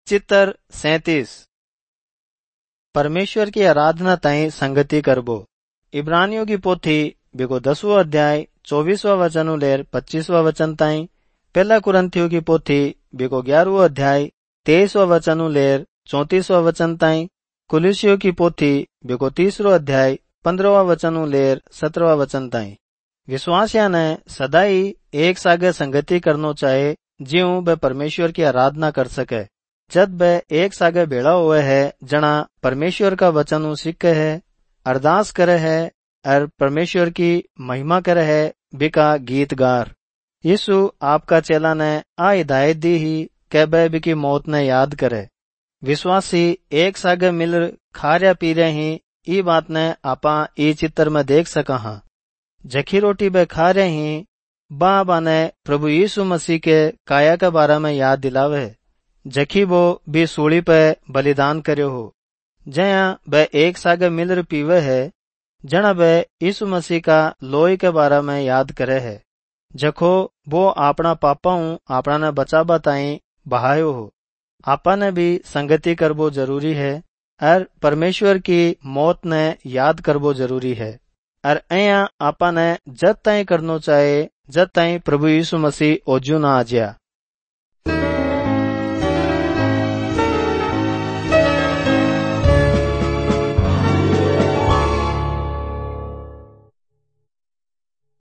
चित्र 37 परमेश्वर की आराधना ताई संगति करबो। इब्रानियों की पोथी बिको 10वां अध्याय 24वां वचन लेर 25वां वचन ताई, पहला कुरंथियों की पोथी बिको 11वां अध्याय 23वां वचन लेर 34वां वचन ताई, कुलिसियों की पोथी बिको 3रो अध्याय 15वां वचन लेर 17वां वचन ताई। विश्वासिया ने सदाई एक सागे संगति करनो चाहे ज्यों वे परमेश्वर की आराधना कर सके। जब वे एक सागे भेड़ा हुए है जना परमेश्वर का वचन सीखे है, अरदास करे है और परमेश्वर की महिमा करे है, बिका गीत गार। यीशु आपका चेला ने आ हिदायत दी ही के वे बिकी मौत ने याद करे। विश्वासी एक सागे मिल खा रहा पी रहे ही ई बात ने आपा ई चित्र में देख सका हाँ। जखी रोटी बे खा रहे ही बाबा ने प्रभु यीशु मसीह के काया के बारे में याद दिलावे, जखी वो भी सूली पे बलिदान कर्यो हो। जया वे एक सागे मिलर पीवे है जना वे यीशु मसीह का लोई के बारे में याद करे है, जखो वो अपना पापाऊ अपना ने बचाबा ताई बहायो हो। आपा ने भी संगति करबो जरूरी है और परमेश्वर की मौत ने याद करबो जरूरी है। और अया आपा ने जद ताई करनो चाहे जद ताई प्रभु यीशु मसीह ओजू ना आ जाया।